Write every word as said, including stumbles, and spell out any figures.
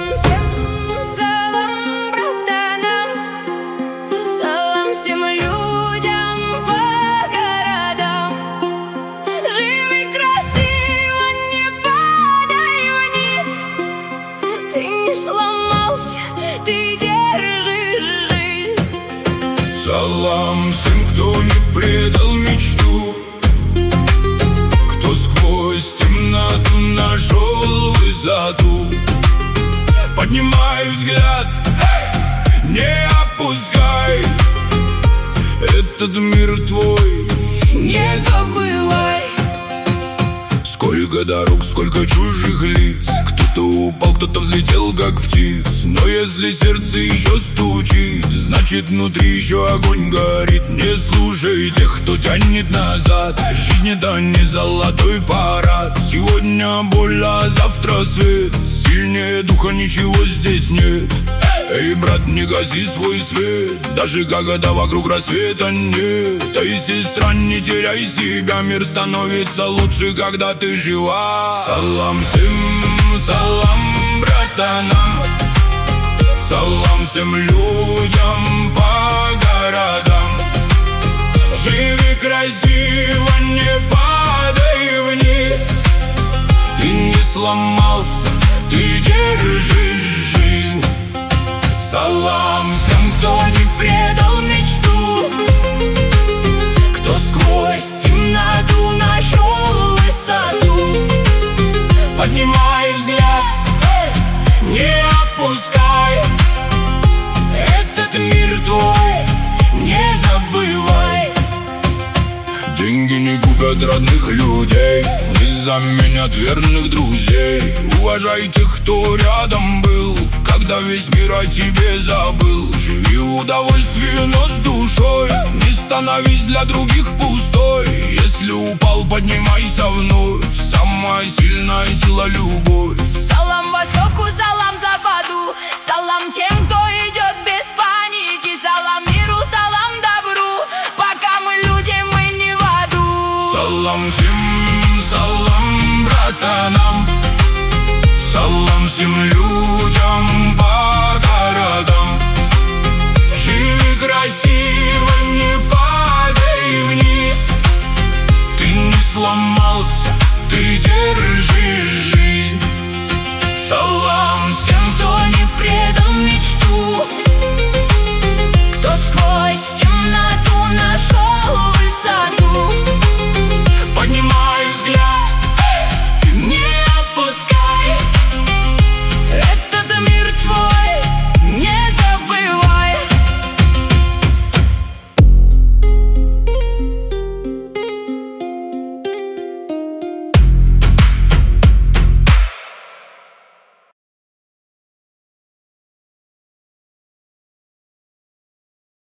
Салам всем, кто не предал мечту, кто сквозь темноту нашел высоту. Поднимай взгляд, не опускай, этот мир твой, не забывай. Сколько дорог, сколько чужих лиц, кто-то упал, кто-то взлетел, как птиц. Но если сердце еще стучит, значит внутри еще огонь горит. Не слушай тех, кто тянет назад, жизнь это не золотой парад. Сегодня боль, а завтра свет, сильнее духа ничего здесь нет. Эй, брат, не гаси свой свет, даже когда вокруг рассвета нет. Эй, сестра, не теряй себя, мир становится лучше, когда ты жива. Салам всем, салам братанам, салам всем людям по городам. Живи красиво, не падай вниз. Ты не сломался, ты держишь жизнь. Салам всем, кто не предал мечту, кто сквозь темноту нашел высоту. Поднимай взгляд, не опускай, этот мир твой, не забывай. Деньги не купят родных людей, не заменят верных друзей. Уважай тех, кто рядом был, когда весь мир о тебе забыл. Живи в удовольствии, но с душой, не становись для других пустой. Если упал, поднимайся вновь, самая сильная сила — любовь. Салам востоку, салам западу, салам тебе.